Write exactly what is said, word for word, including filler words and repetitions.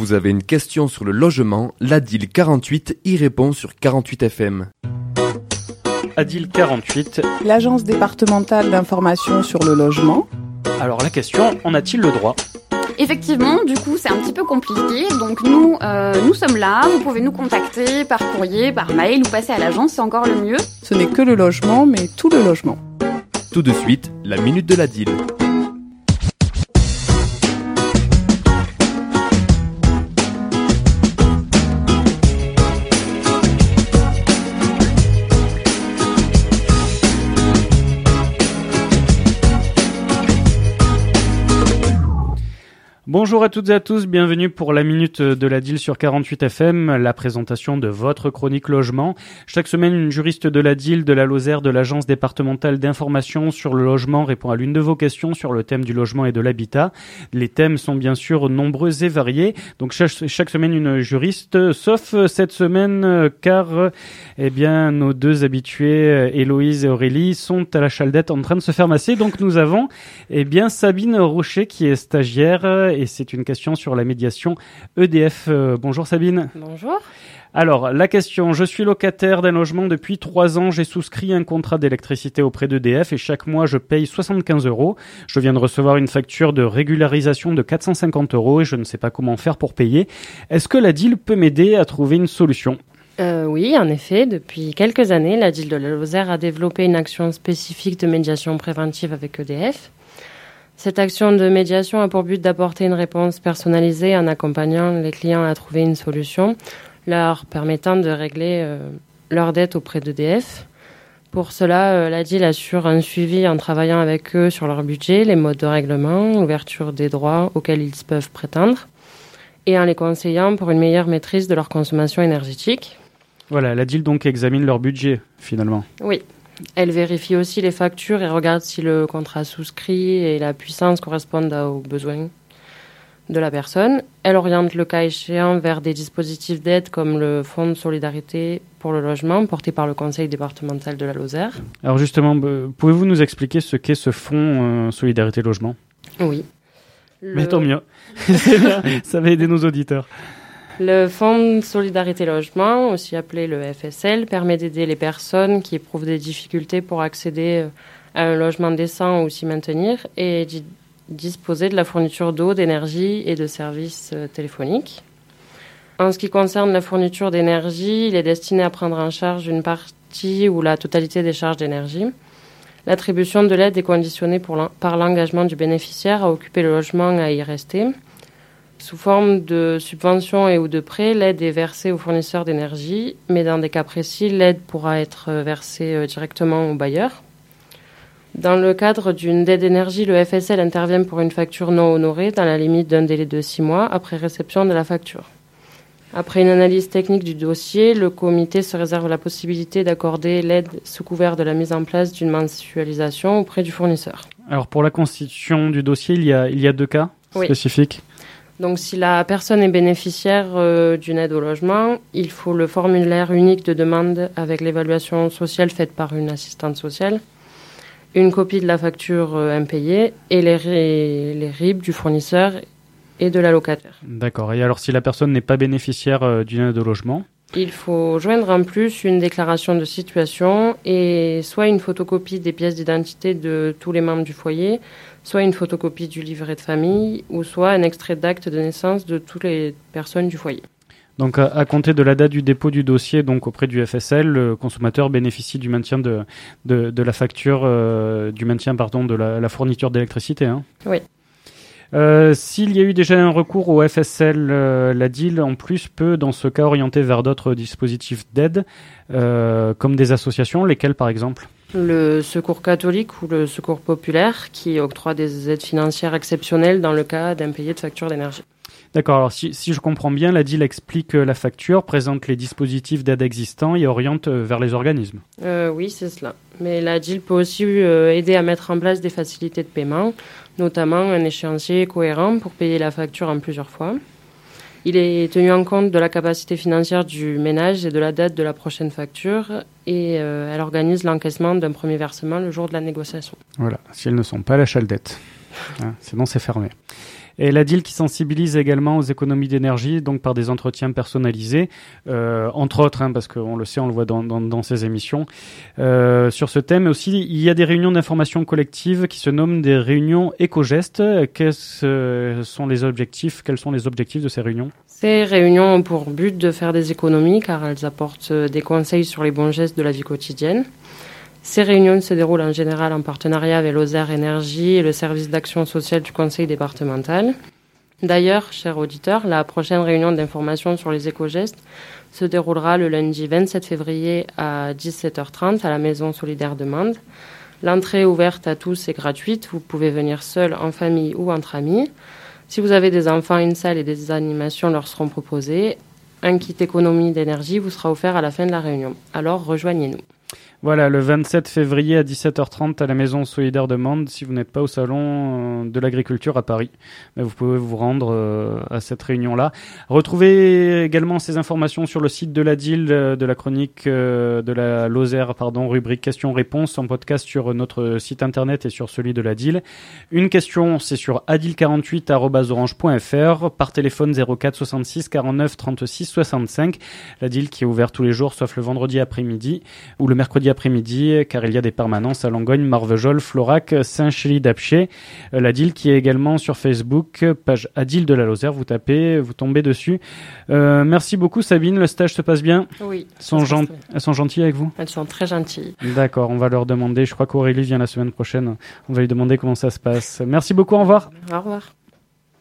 Vous avez une question sur le logement, l'Adil quarante-huit y répond sur quarante-huit F M. Adil quarante-huit. L'agence départementale d'information sur le logement. Alors la question, en a-t-il le droit ? Effectivement, du coup, c'est un petit peu compliqué. Donc nous, euh, nous sommes là. Vous pouvez nous contacter par courrier, par mail ou passer à l'agence, c'est encore le mieux. Ce n'est que le logement, mais tout le logement. Tout de suite, la minute de l'Adil. Bonjour à toutes et à tous, bienvenue pour la Minute de l'Adil sur quarante-huit F M, la présentation de votre chronique logement. Chaque semaine, une juriste de l'Adil, de la Lozère, de l'Agence départementale d'information sur le logement répond à l'une de vos questions sur le thème du logement et de l'habitat. Les thèmes sont bien sûr nombreux et variés, donc chaque, chaque semaine une juriste, sauf cette semaine car eh bien, nos deux habitués, Héloïse et Aurélie, sont à la Chaldette en train de se faire masser. Donc nous avons eh bien, Sabine Rocher qui est stagiaire et c'est une question sur la médiation E D F. Euh, bonjour Sabine. Bonjour. Alors, la question, je suis locataire d'un logement depuis trois ans, j'ai souscrit un contrat d'électricité auprès d'E D F et chaque mois je paye soixante-quinze euros. Je viens de recevoir une facture de régularisation de quatre cent cinquante euros et je ne sais pas comment faire pour payer. Est-ce que l'Adil peut m'aider à trouver une solution ? Euh, oui, en effet, depuis quelques années, l'Adil de la Lozère a développé une action spécifique de médiation préventive avec E D F. Cette action de médiation a pour but d'apporter une réponse personnalisée en accompagnant les clients à trouver une solution, leur permettant de régler euh, leurs dettes auprès d'E D F. Pour cela, euh, l'Adil assure un suivi en travaillant avec eux sur leur budget, les modes de règlement, l'ouverture des droits auxquels ils peuvent prétendre, et en les conseillant pour une meilleure maîtrise de leur consommation énergétique. Voilà, l'Adil donc examine leur budget, finalement. Oui. Elle vérifie aussi les factures et regarde si le contrat souscrit et la puissance correspondent aux besoins de la personne. Elle oriente le cas échéant vers des dispositifs d'aide comme le Fonds de solidarité pour le logement porté par le Conseil départemental de la Lozère. Alors justement, pouvez-vous nous expliquer ce qu'est ce Fonds euh, Solidarité Logement ? Oui. Le... Mais tant mieux, c'est bien, ça va aider nos auditeurs. Le Fonds de solidarité logement, aussi appelé le F S L, permet d'aider les personnes qui éprouvent des difficultés pour accéder à un logement décent ou s'y maintenir et d'y disposer de la fourniture d'eau, d'énergie et de services téléphoniques. En ce qui concerne la fourniture d'énergie, il est destiné à prendre en charge une partie ou la totalité des charges d'énergie. L'attribution de l'aide est conditionnée pour l'en- par l'engagement du bénéficiaire à occuper le logement et à y rester. Sous forme de subventions et ou de prêts, l'aide est versée aux fournisseurs d'énergie, mais dans des cas précis, l'aide pourra être versée directement au bailleur. Dans le cadre d'une dette d'énergie, le F S L intervient pour une facture non honorée dans la limite d'un délai de six mois après réception de la facture. Après une analyse technique du dossier, le comité se réserve la possibilité d'accorder l'aide sous couvert de la mise en place d'une mensualisation auprès du fournisseur. Alors pour la constitution du dossier, il y a, il y a deux cas Oui. spécifiques. Donc, si la personne est bénéficiaire euh, d'une aide au logement, il faut le formulaire unique de demande avec l'évaluation sociale faite par une assistante sociale, une copie de la facture euh, impayée et les, ré- les R I B du fournisseur et de la locataire. D'accord. Et alors, si la personne n'est pas bénéficiaire euh, d'une aide au logement ? Il faut joindre en plus une déclaration de situation et soit une photocopie des pièces d'identité de tous les membres du foyer, soit une photocopie du livret de famille, ou soit un extrait d'acte de naissance de toutes les personnes du foyer. Donc, à, à compter de la date du dépôt du dossier, donc auprès du F S L, le consommateur bénéficie du maintien de, de, de la facture, euh, du maintien, pardon, de la, la fourniture d'électricité. Hein. Oui. Euh, s'il y a eu déjà un recours au F S L, euh, l'Adil, en plus, peut, dans ce cas, orienter vers d'autres dispositifs d'aide, euh, comme des associations, lesquelles, par exemple ? Le Secours catholique ou le Secours populaire qui octroie des aides financières exceptionnelles dans le cas d'impayés de factures d'énergie. D'accord, alors si, si je comprends bien, l'Adil explique la facture, présente les dispositifs d'aide existants et oriente vers les organismes. Euh, oui, c'est cela. Mais l'Adil peut aussi euh, aider à mettre en place des facilités de paiement, notamment un échéancier cohérent pour payer la facture en plusieurs fois. Il est tenu en compte de la capacité financière du ménage et de la date de la prochaine facture et euh, elle organise l'encaissement d'un premier versement le jour de la négociation. Voilà, si elles ne sont pas à la Chaldette. Hein, sinon c'est fermé. Et la D I L qui sensibilise également aux économies d'énergie, donc par des entretiens personnalisés, euh, entre autres, hein, parce qu'on le sait, on le voit dans, dans, dans ces émissions, euh, sur ce thème. Aussi, il y a des réunions d'information collective qui se nomment des réunions éco-gestes. Quels sont les objectifs, quels sont les objectifs de ces réunions ? Ces réunions ont pour but de faire des économies car elles apportent des conseils sur les bons gestes de la vie quotidienne. Ces réunions se déroulent en général en partenariat avec Lozère Énergie et le service d'action sociale du conseil départemental. D'ailleurs, chers auditeurs, la prochaine réunion d'information sur les éco-gestes se déroulera le lundi vingt-sept février à dix-sept heures trente à la Maison Solidaire de Mende. L'entrée est ouverte à tous et gratuite. Vous pouvez venir seul, en famille ou entre amis. Si vous avez des enfants, une salle et des animations leur seront proposées. Un kit économie d'énergie vous sera offert à la fin de la réunion. Alors, rejoignez-nous. Voilà, le vingt-sept février à dix-sept heures trente à la Maison Solidaire de Mende, si vous n'êtes pas au Salon de l'Agriculture à Paris. Mais vous pouvez vous rendre euh, à cette réunion-là. Retrouvez également ces informations sur le site de la D I L, de la chronique euh, de la Lozère, pardon, rubrique questions-réponses en podcast sur notre site internet et sur celui de la D I L. Une question, c'est sur adil quarante-huit arobase orange point f r, par téléphone zéro quatre soixante-six quarante-neuf trente-six soixante-cinq. La D I L qui est ouverte tous les jours, sauf le vendredi après-midi ou le mercredi après-midi, car il y a des permanences à Langogne, Marvejols, Florac, Saint-Chély-d'Apcher. La D I L qui est également sur Facebook, page A D I L de la Lozère, vous tapez, vous tombez dessus. Euh, merci beaucoup Sabine, le stage se passe bien ? Oui. Elles sont, gent- elles sont gentilles avec vous ? Elles sont très gentilles. D'accord, on va leur demander, je crois qu'Aurélie vient la semaine prochaine, on va lui demander comment ça se passe. Merci beaucoup, au revoir. Au revoir.